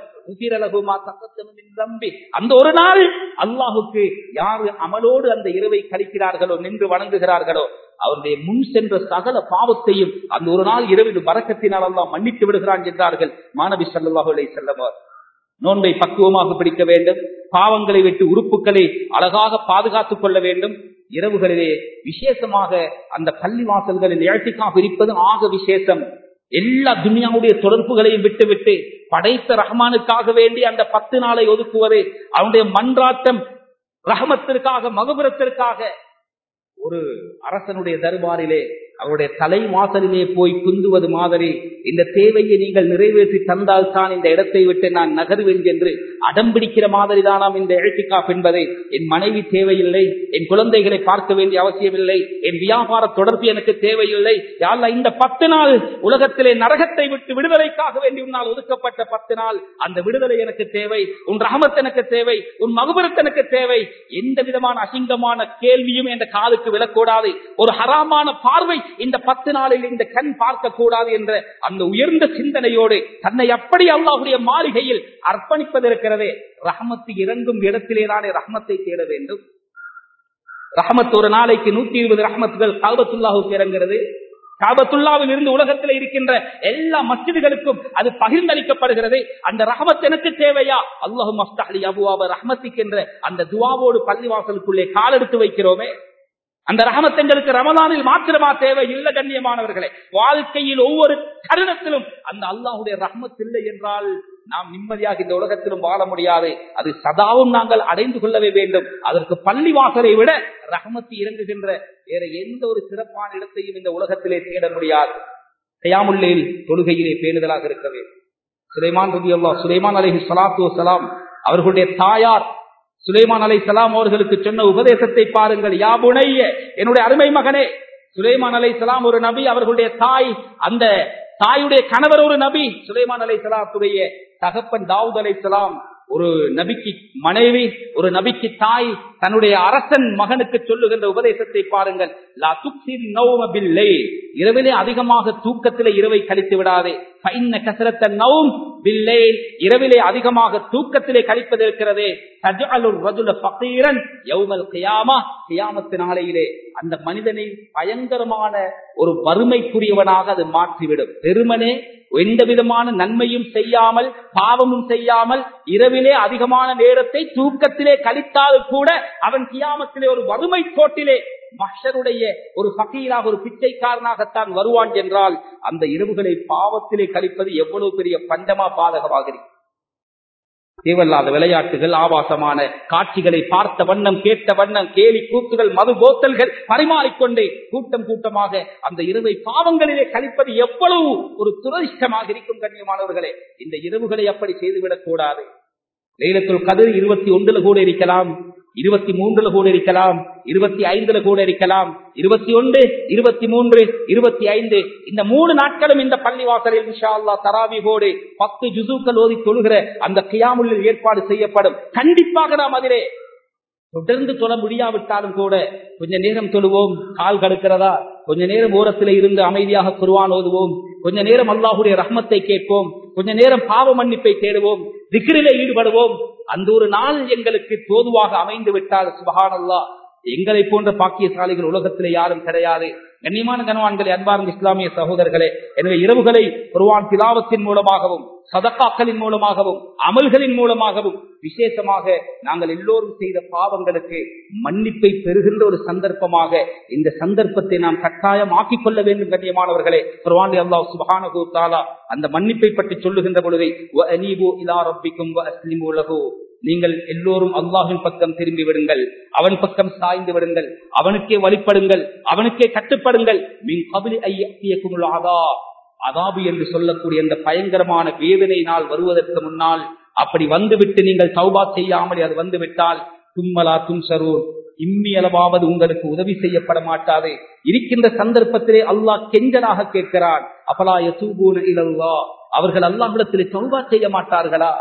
அந்த ஒரு நாள் அல்லாஹுக்கு யாரு அமலோடு அந்த இரவை கழிக்கிறார்களோ, நின்று வணங்குகிறார்களோ, அவருடைய முன் சென்ற சகல பாவத்தையும் அந்த ஒரு நாள் இரவில் பரக்கத்தினால் அல்லாஹ் மன்னித்து விடுகிறான் என்றார்கள் மாணவி ஸல்லல்லாஹு அலைஹி வஸல்லம். நோன்பை பக்குவமாக பிடிக்க வேண்டும், பாவங்களை விட்டு உறுப்புகளை அழகாக பாதுகாத்துக் கொள்ள வேண்டும். இரவுகளிலே விசேஷமாக அந்த பள்ளி வாசல்களில் இஅ்திகாஃப் இருப்பது ஆக விசேஷம். எல்லா துன்யாவுடைய தொடர்புகளையும் விட்டுவிட்டு படைத்த ரஹ்மானுக்காக வேண்டி அந்த பத்து நாளை ஒதுக்குவது, அவனுடைய மன்றாட்டம் ரஹமத்திற்காக, மகபுரத்திற்காக. ஒரு அரசனுடைய தர்பாரிலே அவருடைய தலை வாசலிலே போய் குந்துவது மாதிரி இந்த தேவையை நீங்கள் நிறைவேற்றி தந்தால் தான் இந்த இடத்தை விட்டு நான் நகர்வேன் என்று அடம்பிடிக்கிற மாதிரி தானாம் இந்த இஅ்திகாஃப் என்பதை. என் மனைவி தேவையில்லை, என் குழந்தைகளை பார்க்க வேண்டிய அவசியமில்லை, என் வியாபார தொடர்பு எனக்கு தேவையில்லை. யா அல்லாஹ், இந்த பத்து நாள் உலகத்திலே நரகத்தை விட்டு விடுதலைக்காக வேண்டி உன்னால் ஒதுக்கப்பட்ட பத்து நாள், அந்த விடுதலை எனக்கு தேவை, உன் ரஹமத் எனக்கு தேவை, உன் மக்ஃபிரத் எனக்கு தேவை. எந்த விதமான அசிங்கமான கேள்வியும் என்ற காதுக்கு விழக்கூடாது, ஒரு ஹராமான பார்வை இந்த பத்து நாளில் இந்த கண் பார்க்க கூடாது என்ற அந்த உயர்ந்த சிந்தனையோடு தன்னை அப்படி அல்லாஹ்வுடைய மாளிகையில் அர்ப்பணிப்பதற்கிறதே. ரஹமத்து இறங்கும் இடத்திலேதானே ரஹமத்தை தேட வேண்டும். ரஹமத் ஒரு நாளைக்கு நூத்தி இருபது ரஹமத்துகள் காபத்துல்லாஹுக்கு இறங்குகிறது. காபத்துல்லாவில் இருந்து உலகத்தில் இருக்கின்ற எல்லா மஸ்ஜிதுகளுக்கும் அது பகிர்ந்தளிக்கப்படுகிறது. அந்த ரஹமத் எனக்கு தேவையா? அல்லாஹும்ம அஃப்தஹ் லி அபுவாப ரஹ்மத்திக் என்ற அந்த துஆவோடு பள்ளிவாசலுக்குள்ளே காலெடுத்து வைக்கிறோமே, அந்த ரஹமத் எங்களுக்கு ரமலானில் மாத்திரமா தேவை? இல்ல கண்ணியமானவர்களே, வாழ்க்கையில் ஒவ்வொரு தருணத்திலும் அந்த அல்லாஹ்வுடைய ரஹ்மத் இல்லை என்றால் நாம் நிம்மதியாக இந்த உலகத்திலும் வாழ முடியாது. அது சதாவும் நாங்கள் அடைந்து கொள்ளவே வேண்டும். அதற்கு பள்ளி வாசலை விட ரஹமத்து இறங்குகின்ற வேற எந்த ஒரு சிறப்பான இடத்தையும் இந்த உலகத்திலே தேட முடியாது. கியாமுல் லைல் தொழுகையிலே பேணுதலாக இருக்க வேண்டும். சுலைமான் ரலியல்லாஹு சுலைமான் அலைஹி ஸலாத்து வஸலாம் அவர்களுடைய தாயார் சுலைமான் அலைஹிஸ்ஸலாம் அவர்களுக்கு சொன்ன உபதேசத்தை பாருங்கள். யா புனைய, என்னுடைய அருமை மகனே. சுலைமான் அலைஹிஸ்ஸலாம் ஒரு நபி, அவர்களுடைய தாய், அந்த தாயுடைய கணவர் ஒரு நபி. சுலைமான் அலைஹிஸ்ஸலாத்துடைய தகப்பன் தாவூத் அலைஹிஸ்ஸலாம் ஒரு நபிக்கு மனைவி, ஒரு நபிக்கு தாய். தன்னுடைய அரசன் மகனுக்கு சொல்லுகின்ற உபதேசத்தை பாருங்கள். லா துக்ஸிர் நௌம பில்லைல், இரவிலே அதிகமாக தூக்கத்திலே இரவை கழித்து விடாதே. ஃபைன்ன கஸரத்த நௌம் பில்லைல், இரவிலே அதிகமாக தூக்கத்திலே கழிப்பது இருக்கிறதே, தஜஅலுர் ரஜுல ஃபகீரன் யௌமல் கியாமா, கியாமத் நாளையிலே அந்த மனிதனை பயங்கரமான ஒரு வறுமைக்குரியவனாக அது மாற்றிவிடும். வெறுமனே எந்த விதமான நன்மையும் செய்யாமல் பாவமும் செய்யாமல் இரவிலே அதிகமான நேரத்தை தூக்கத்திலே கழித்தால் கூட அவன் கியாமத்திலே ஒரு வறுமை கோட்டிலே மஹ்ஷருடைய ஒரு ஃபகீராக, ஒரு பிச்சைக்காரனாகத்தான் வருவான் என்றால் அந்த இரவுகளை பாவத்திலே கழிப்பது எவ்வளவு பெரிய பண்டமா பாதகமாகிறது. தேவையில்லாத விளையாட்டுகள், ஆபாசமான காட்சிகளை பார்த்த வண்ணம், கேட்ட வண்ணம், கேலி கூத்துகள், மது போத்தல்கள் பரிமாறிக்கொண்டே கூட்டம் கூட்டமாக அந்த இரவை பாவங்களிலே கழிப்பது எவ்வளவு ஒரு துரதிஷ்டமாக இருக்கும் கண்ணியமானவர்களே. இந்த இரவுகளை அப்படி செய்துவிடக் கூடாது. லைலத்துல் கத்ர் இருபத்தி ஒன்றுல கூட இருக்கலாம், இருபத்தி மூன்றுல கூட இருக்கலாம், இருபத்தி ஐந்துல கூட இருக்கலாம், இருபத்தி ஒன்று, இருபத்தி மூன்று, இருபத்தி ஐந்து, இந்த மூணு நாட்களும் இந்த பள்ளிவாசலில் இன்ஷா அல்லாஹ் தராவீஹோடு பத்து ஜுஸூக்கள் ஓதி தொழுகிற அந்த கியாமுல்லில் ஏற்பாடு செய்யப்படும். கண்டிப்பாக நாம் அதிலே தொடர்ந்து தொழ முடியாவிட்டாலும் கூட கொஞ்ச நேரம் தொழுவோம். கால் கடுக்கிறதா, கொஞ்ச நேரம் ஓரத்திலே இருந்து அமைதியாக குர்ஆன் ஓதுவோம். கொஞ்ச நேரம் அல்லாஹ்வுடைய ரஹ்மத்தை கேட்போம். கொஞ்ச நேரம் பாவ மன்னிப்பை தேடுவோம். திக்ரிலே ஈடுபடுவோம். அந்த ஒரு நாள் எங்களுக்கு தோதுவாக அமைந்து விட்டால் சுப்ஹானல்லாஹ், எங்களை போன்ற பாக்கியசாலிகள் உலகத்திலே யாரும் கிடையாது. கண்ணியமான கனவான்களே, அன்பார்ந்த இஸ்லாமிய சகோதரர்களே, எனவே இரவுகளை குர்ஆன் திலாவத்தின் மூலமாகவும் சதகாக்களின் மூலமாகவும் அமல்களின் மூலமாகவும் விசேஷமாக நாங்கள் எல்லோரும் செய்த பாவங்களுக்கு மன்னிப்பை பெறுகின்ற ஒரு சந்தர்ப்பமாக இந்த சந்தர்ப்பத்தை நாம் கட்டாயம் ஆக்கிக் கொள்ள வேண்டும். கண்ணியமானவர்களே, குர்ஆனில் அல்லாஹ் சுப்ஹானஹு வ தஆலா அந்த மன்னிப்பை பற்றி சொல்லுகின்ற பொழுது வ அனீபு இலா ரப்பிக்கும் வ அஸ்லிமு லஹு, நீங்கள் எல்லோரும் அல்லாஹ்வின் பக்கம் திரும்பி விடுங்கள், அவன் பக்கம் சாய்ந்து விடுங்கள், அவனுக்கே வழிபடுங்கள், அவனுக்கே கட்டுப்படுங்கள். மின் கப்லி ஐயத்தியக்குமுல் அதாப், அதாபு என்று சொல்லக்கூடிய அந்த பயங்கரமான வேதனை நாள் வருவதற்கு முன்னால் அப்படி வந்துவிட்டு நீங்கள் தௌபா செய்யாமல் அது வந்துவிட்டால் தும்மலா துன்சரூன், இம்மியளவாவது உங்களுக்கு உதவி செய்யப்பட மாட்டாது. இருக்கின்ற சந்தர்ப்பத்திலே அல்லாஹ் கெஞ்சலாக கேட்கிறான், அஃபலா யதூபூன இலல்லாஹ், அவர்கள் அல்லாஹ்விடத்திலே தௌபா செய்ய மாட்டார்களா?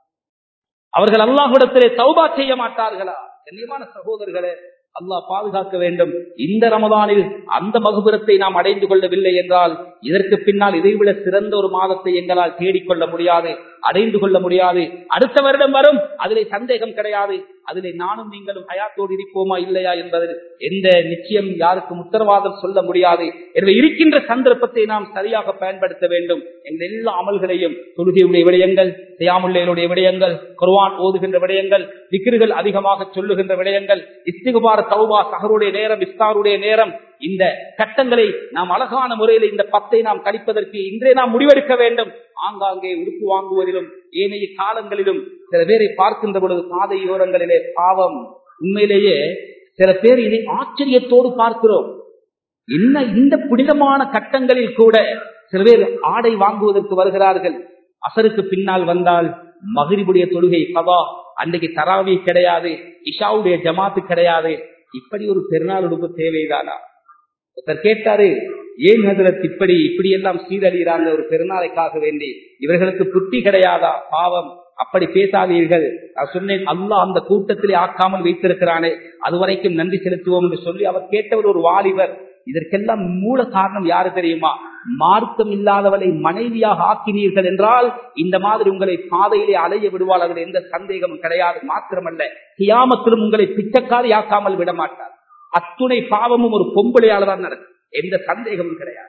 அவர்கள் அல்லாஹ்விடத்திலே தௌபா செய்ய மாட்டார்களா? கண்ணியமான சகோதரர்களே, அல்லாஹ் பாதுகாக்க வேண்டும். இந்த ரமதானில் அந்த மகுபிரத்தை நாம் அடைந்து கொள்ளவில்லை என்றால் இதற்கு பின்னால் இதைவிட சிறந்த ஒரு மாதத்தை எங்களால் தேடிக்கொள்ள முடியாது, அடைந்து கொள்ள முடியாது. அடுத்த வருடம் வரும், அதிலே சந்தேகம் கிடையாது. அதிலே நானும் நீங்களும் ஹயாத்தோடு இருப்போமா இல்லையா என்பதில் எந்த நிச்சயம் யாருக்கும் உத்தரவாதம் சொல்ல முடியாது. எனவே இருக்கின்ற சந்தர்ப்பத்தை நாம் சரியாக பயன்படுத்த வேண்டும். எங்கள் எல்லா அமல்களையும், தொழுகையுடைய விடயங்கள், சியாமுல்லையுடைய விடயங்கள், குர்ஆன் ஓதுகின்ற விடயங்கள், திக்ருகள் அதிகமாக சொல்லுகின்ற விடயங்கள், இஸ்திக்பார், தௌபா, சஹருடைய நேரம், இஃப்தாருடைய நேரம், இந்த கட்டங்களை நாம் அழகான முறையில் இந்த பத்தை நாம் கழிப்பதற்கு இன்றே நாம் முடிவெடுக்க வேண்டும். ஆங்காங்கே உடுப்பு வாங்குவதிலும் ஏனைய காலங்களிலும் சில பேரை பார்க்கின்ற பொழுது பாதையோரங்களிலே பாவம், உண்மையிலேயே சில பேர் இதை ஆச்சரியத்தோடு பார்க்கிறோம். என்ன இந்த புனிதமான கட்டங்களில் கூட சில பேர் ஆடை வாங்குவதற்கு வருகிறார்கள். அசருக்கு பின்னால் வந்தால் மக்ரிபுடைய தொழுகை கவா, அன்றைக்கு தராவி கிடையாது, இஷாவுடைய ஜமாத்து கிடையாது. இப்படி ஒரு பெருநாள் உடுப்பு தேவைதானா? ஒருத்தர் கேட்டாரு, ஏன் ஹஜ்ரத் இப்படி இப்படி எல்லாம் சீரழிகிறாங்க ஒரு பெருநாளைக்காக வேண்டி, இவர்களுக்கு புத்தி கிடையாதா? பாவம், அப்படி பேசாதீர்கள். நான் சொன்னேன், அல்லாஹ் அந்த கூட்டத்திலே ஆக்காமல் வைத்திருக்கிறானே, அதுவரைக்கும் நன்றி செலுத்துவோம் என்று சொல்லி அவர் கேட்டவர் ஒரு வாலிபர். இதற்கெல்லாம் மூல காரணம் யாரு தெரியுமா? மார்க்கம் இல்லாதவளை மனைவியாக ஆக்கினீர்கள் என்றால் இந்த மாதிரி உங்களை பாதையிலே அலைய விடுவாள், அதில் எந்த சந்தேகமும் கிடையாது. மாத்திரமல்ல, கியாமத்திலும் உங்களை பிச்சைக்காரி ஆக்காமல் விட மாட்டார். அத்துணை பாவமும் ஒரு பொம்பளையால தான் நடக்கும், எந்த சந்தேகமும் கிடையாது.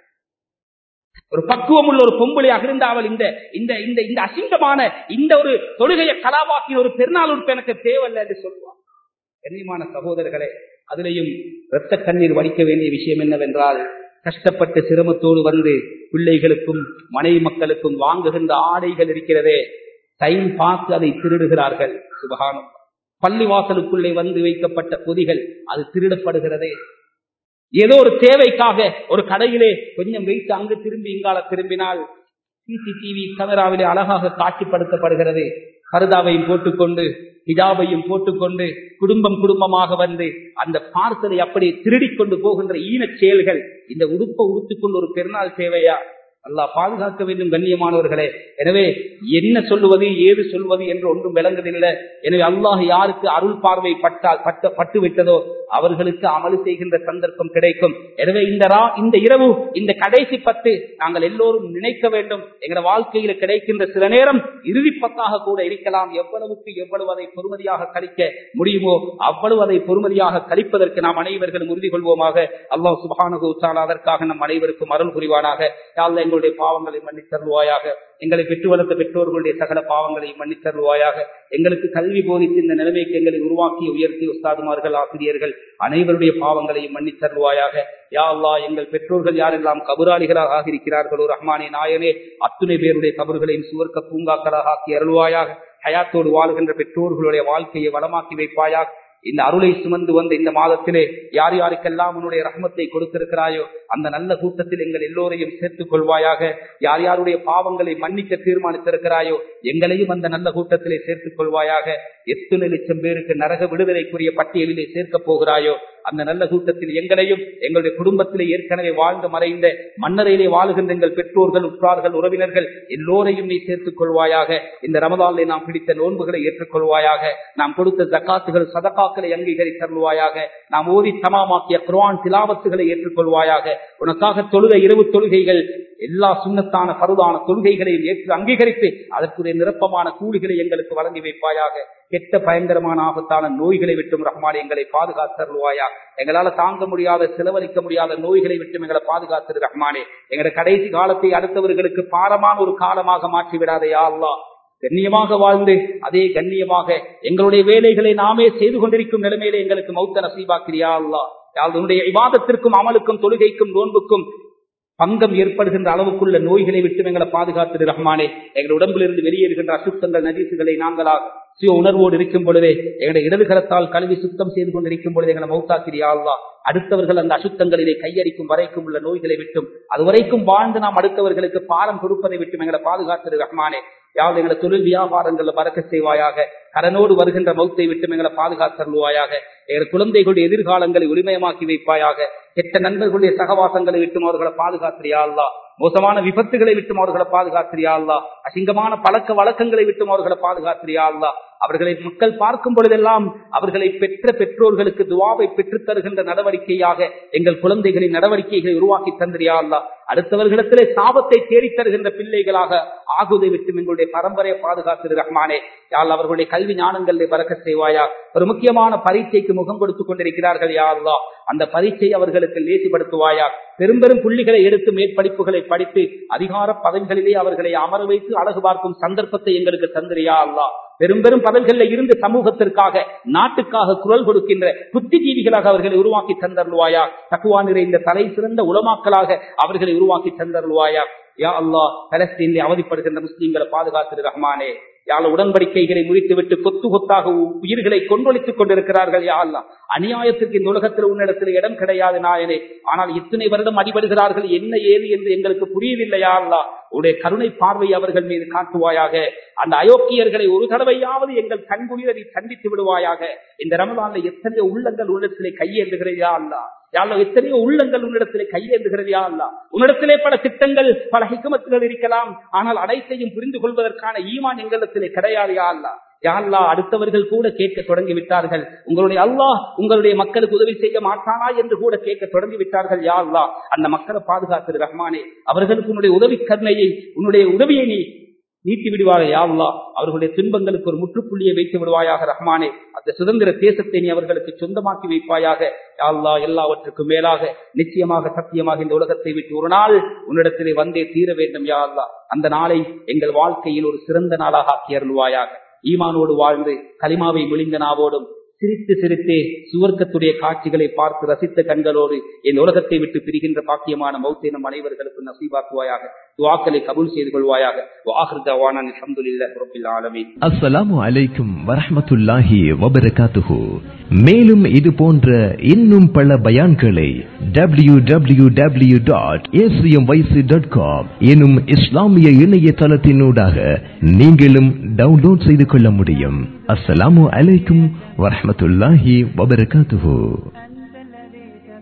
ஒரு பக்குவம் உள்ள ஒரு பொம்பளையாக இருந்தால் இந்த இந்த இந்த இந்த அசிங்கமான இந்த ஒரு தொழுகையை கலாவாக்கிய ஒரு பெருநாள் உறுப்பு எனக்கு தேவையில்லை என்று சொல்லுவார். கண்ணியமான சகோதரர்களே, அதிலையும் இரத்த கண்ணீர் வடிக்க வேண்டிய விஷயம் என்னவென்றால், கஷ்டப்பட்டு சிரமத்தோடு வந்து பிள்ளைகளுக்கும் மனைவி மக்களுக்கும் வாங்குகின்ற ஆடைகள் இருக்கிறதே, டைம் பார்த்து அதை திருடுகிறார்கள். சுபஹானல்லாஹ், பள்ளிவாசலுக்குள்ளே வந்து வைக்கப்பட்ட பொதிகள் அது திருடப்படுகிறதே. ஏதோ ஒரு தேவைக்காக ஒரு கடையிலே கொஞ்சம் வைத்து அங்கு திரும்பி இங்கால திரும்பினால் சிசிடிவி கேமராவிலே அழகாக காட்சிப்படுத்தப்படுகிறது. பர்தாவையும் போட்டுக்கொண்டு, ஹிஜாபையும் போட்டுக்கொண்டு குடும்பம் குடும்பமாக வந்து அந்த பார்சலை அப்படி திருடிக் கொண்டு போகின்ற ஈனச் செயல்கள். இந்த உடுப்பை உடுத்துக்கொண்டு ஒரு பெருநாள் தேவையா? அல்லாஹ் பாதுகாக்க வேண்டும். கண்ணியமானவர்களே, எனவே என்ன சொல்லுவது ஏது சொல்வது என்று ஒன்றும் விளங்குவதில்லை. எனவே அல்லாஹ் யாருக்கு அருள் பார்வை பட்டால் பட்ட பட்டு விட்டதோ அவர்களுக்கு அமல் செய்கின்ற சந்தர்ப்பம் கிடைக்கும். எனவே இந்த இந்த இரவு, இந்த கடைசி பத்து நாங்கள் எல்லோரும் நினைக்க வேண்டும். எங்கள் வாழ்க்கையில கிடைக்கின்ற சில நேரம் இறுதி பத்தாக கூட இருக்கலாம். எவ்வளவுக்கு எவ்வளவு அதை பொறுமதியாக கழிக்க முடியுமோ அவ்வளவு அதை பொறுமதியாக கழிப்பதற்கு நாம் அனைவர்களும் உறுதி கொள்வோமாக. அல்லாஹ் சுப்ஹானஹு வ தஆலா அதற்காக நம் அனைவருக்கும் அருள் புரிவானாக. யா அல்லாஹ், எங்களுடைய பாவங்களை மன்னித்தருள்வாயாக. எங்களை பெற்று வளர்த்த பெற்றோர்களுடைய சகல பாவங்களை மன்னித்தருள்வாயாக. எங்களுக்கு கல்வி போதித்து இந்த நிலைமைக்கு எங்களை உருவாக்கி உயர்த்தி உஸ்தாதுமார்கள், ஆசிரியர்கள் அனைவருடைய பாவங்களையும் மன்னித்தருள்வாயாக. யா அல்லாஹ், எங்கள் பெற்றோர்கள் யாரெல்லாம் கபுராளிகளாக ஆகியிருக்கிறார்களோ ரஹ்மானே நாயனே, அத்துணை பேருடைய கபறுகளையும் சுவர்க்க பூங்காக்களாக ஆக்கி அருள்வாயாக. ஹயாத்தோடு வாழ்கின்ற பெற்றோர்களுடைய வாழ்க்கையை வளமாக்கி வைப்பாயாக. இந்த அருளை சுமந்து வந்த இந்த மாதத்திலே யார் யாருக்கெல்லாம் உன்னுடைய ரஹ்மத்தை கொடுத்திருக்கிறாயோ அந்த நல்ல கூட்டத்தில் எங்கள் எல்லோரையும் சேர்த்துக் கொள்வாயாக. யார் யாருடைய பாவங்களை மன்னிக்க தீர்மானித்திருக்கிறாயோ எங்களையும் அந்த நல்ல கூட்டத்திலே சேர்த்துக் கொள்வாயாக. எத்தனை லட்சம் பேருக்கு நரக விடுதலைக்குரிய பட்டியலிலே சேர்க்கப் போகிறாயோ அந்த நல்ல கூட்டத்தில் எங்களையும் எங்களுடைய குடும்பத்திலே ஏற்கனவே வாழ்ந்து மறைந்த மன்னரையிலே வாழுகின்ற எங்கள் பெற்றோர்கள், உற்றார்கள், உறவினர்கள் எல்லோரையும் நீ சேர்த்துக் கொள்வாயாக. இந்த ரமதானிலே நாம் பிடித்த நோன்புகளை ஏற்றுக்கொள்வாயாக. நாம் கொடுத்த ஜகாத்துகள், சதகாக்களை அங்கீகரித்தருள்வாயாக. நாம் ஓதி தமாமாக்கிய குர்ஆன் திலாவத்துகளை ஏற்றுக்கொள்வாயாக. உனக்காக தொழுக இரவு தொழுகைகள், எல்லா சுன்னத்தான பருதான தொழுகைகளையும் ஏற்று அங்கீகரித்து அதற்குரிய நிரப்பமான கூலிகளை எங்களுக்கு வழங்கி வைப்பாயாக. கெட்ட பயங்கரமான ஆபத்தான நோய்களை விட்டும் ரஹ்மானே எங்களை பாதுகாத்தருள்வாயா. எங்களால தாங்க முடியாத, செலவழிக்க முடியாத நோய்களை விட்டும் எங்களை பாதுகாத்தரு ரஹ்மானே. எங்களுடைய கடைசி காலத்தை அடுத்தவர்களுக்கு பாரமான ஒரு காலமாக மாற்றி விடாதே யா அல்லாஹ். கண்ணியமாக வாழ்ந்து அதே கண்ணியமாக எங்களுடைய வேலைகளை நாமே செய்து கொண்டிருக்கும் நிலைமையிலே எங்களுக்கு மௌத்த நசீபாக்கிறியா அல்லாஹ். உன்னுடைய இபாதத்திற்கும் அமலுக்கும் தொழுகைக்கும் நோன்புக்கும் பங்கம் ஏற்படுகின்ற அளவுக்குள்ள நோய்களை விட்டு எங்களை பாதுகாத்து ரஹ்மானே. எங்கள் உடம்பிலிருந்து வெளியேறுகின்ற அசுத்தங்கள், நஜீசுகளை நாங்களாக சுய உணர்வோடு இருக்கும் பொழுதே எங்களுடைய இடதுகரத்தால் கழுவி சுத்தம் செய்து கொண்டிருக்கும் பொழுது எங்களை மௌத்தாக்கிறியா அல்லாஹ். அடுத்தவர்கள் அந்த அசுத்தங்களிலே கையடிக்கும் வரைக்கும் உள்ள நோய்களை விட்டும் அதுவரைக்கும் வாழ்ந்து நாம் அடுத்தவர்களுக்கு பாரம் கொடுப்பதை விட்டும் எங்களை பாதுகாத்திரு ரஹ்மானே. யாவது எங்களை தொழில் வியாபாரங்கள்ல பறக்கச் செய்வாயாக. கடனோடு வருகின்ற மௌத்தை விட்டும் எங்களை பாதுகாத்தருள்வாயாக. எங்கள் குழந்தைகளுடைய எதிர்காலங்களை உரிமயமாக்கி வைப்பாயாக. கெட்ட நண்பர்களுடைய சகவாசங்களை விட்டும் அவர்களை பாதுகாத்திரியா அல்லாஹ். மோசமான விபத்துகளை விட்டும் அவர்களை பாதுகாத்திரியா அல்லாஹ். அசிங்கமான பழக்க வழக்கங்களை விட்டும் அவர்களை பாதுகாத்திரியா அல்லாஹ். அவர்களை மக்கள் பார்க்கும் பொழுதெல்லாம் அவர்களை பெற்ற பெற்றோர்களுக்கு துவாவை பெற்றுத் தருகின்ற நடவடிக்கையாக எங்கள் குழந்தைகளின் நடவடிக்கைகளை உருவாக்கி தந்திரியா அல்லாஹ். அடுத்தவர்களிடத்திலே சாபத்தை தேடித் தருகின்ற பிள்ளைகளாக ஆகுதை விட்டும் எங்களுடைய பரம்பரையை பாதுகாத்திரு ரஹ்மானே. யாழ் அவர்களுடைய கல்வி ஞானங்களிலே பறக்கச் செய்வாயா. ஒரு முக்கியமான பரீட்சைக்கு முகம் கொடுத்துக் கொண்டிருக்கிறார்கள் யா அல்லாஹ். அந்த பரீட்சை அவர்களுக்கு லேசிப்படுத்துவாயா. பெரும் பெரும் புள்ளிகளை எடுத்து மேற்படிப்புகளை படித்து அதிகார பதவிகளிலே அவர்களை அமர வைத்து அழகு பார்க்கும் சந்தர்ப்பத்தை எங்களுக்கு தந்திரியா அல்லாஹ். பெரும் பெரும் பதவிகளில் இருந்து சமூகத்திற்காக நாட்டுக்காக குரல் கொடுக்கின்ற புத்திஜீவிகளாக அவர்களை உருவாக்கி தந்தருள்வாயா. தக்குவா நிறைந்த தலை சிறந்த உலமாக்களாக அவர்களை உருவாக்கி தந்தருள்வாயா. யா அல்லாஹ், பலஸ்தீனில் அவதிப்படுகின்ற முஸ்லிம்களை பாதுகாத்திரு ரஹ்மானே. யாழ் உடன்படிக்கைகளை முறித்துவிட்டு கொத்து கொத்தாக உயிர்களை கொண்டொழித்துக் கொண்டிருக்கிறார்கள். யா அல்லாஹ், அநியாயத்திற்கு இந்த உலகத்தில் உன்னிடத்தில் இடம் கிடையாது நாயனே. ஆனால் இத்தனை வருடம் அடிபடுகிறார்கள், என்ன ஏது என்று எங்களுக்கு புரியவில்லையா அல்லாஹ். உடைய கருணை பார்வை அவர்கள் மீது காட்டுவாயாக. அந்த அயோக்கியர்களை ஒரு தடவையாவது எங்கள் கண்குளிரை சந்தித்து விடுவாயாக. இந்த ரமலான்ல எத்தனையோ உள்ளங்கள் உள்ளத்திலே கையேந்துகிறதா அல்லாஹ். யாழ்லா, எத்தனையோ உள்ளங்கள் உன்னிடத்திலே கையேந்துகிறதா அல்லாஹ். உன்னிடத்திலே பல திட்டங்கள் பல ஹிக்மத்துகள் இருக்கலாம், ஆனால் அனைத்தையும் புரிந்து கொள்வதற்கான ஈமான் எங்களிடத்திலே கிடையாது யா அல்லாஹ். யா அல்லாஹ், அடுத்தவர்கள் கூட கேட்க தொடங்கி விட்டார்கள், உங்களுடைய அல்லாஹ் உங்களுடைய மக்களுக்கு உதவி செய்ய மாட்டானா என்று கூட கேட்க தொடங்கி விட்டார்கள். யா அல்லாஹ், அந்த மக்களை பாதுகாத்திரு ரஹ்மானே. அவர்களுக்கு உன்னுடைய உதவி கருணையை உன்னுடைய உதவியை நீ நீட்டி விடுவாக. யா அல்லாஹ், அவர்களுடைய துன்பங்களுக்கு ஒரு முற்றுப்புள்ளியை வைத்து விடுவாயாக ரஹ்மானே. அந்த சுதந்திர தேசத்தை நீ அவர்களுக்கு சொந்தமாக்கி வைப்பாயாக. யா அல்லாஹ், எல்லாவற்றுக்கும் மேலாக நிச்சயமாக சத்தியமாக இந்த உலகத்தை விட்டு ஒரு நாள் உன்னிடத்திலே வந்தே தீர வேண்டும். யா அல்லாஹ், அந்த நாளை எங்கள் வாழ்க்கையில் ஒரு சிறந்த நாளாக ஆக்கி அருள்வாயாக. ஈமானோடு வாழ்ந்து கலிமாவை விழிந்த நாவோடும் சிரித்து சிரித்தே சுவர்க்கத்துடைய காட்சிகளை பார்த்து ரசித்த கண்களோடு என் உலகத்தை விட்டு பிரிகின்ற பாக்கியமான மௌத்தை நம் அனைவர்களுக்கு நசீபாக்குவாயாக. துஆக்களை கபூல் செய்து கொள்வாயாக. வஆகிரு தஅவானா அல்ஹம்துலில்லாஹி ரப்பில் ஆலமீன். அஸ்ஸலாமு அலைக்கும் வரஹ்மத்துல்லாஹி வபரகாத்துஹு. மேலும் இது போன்ற இன்னும் பல பயான்களை W W W dot A C M Y C dot com எனும் இஸ்லாமிய இணையதளத்தினூடாக நீங்களும் டவுன்லோட் செய்து கொள்ள முடியும். அஸ்ஸலாமு அலைக்கும் வரஹ்மத்துல்லாஹி வபரகாத்துஹு.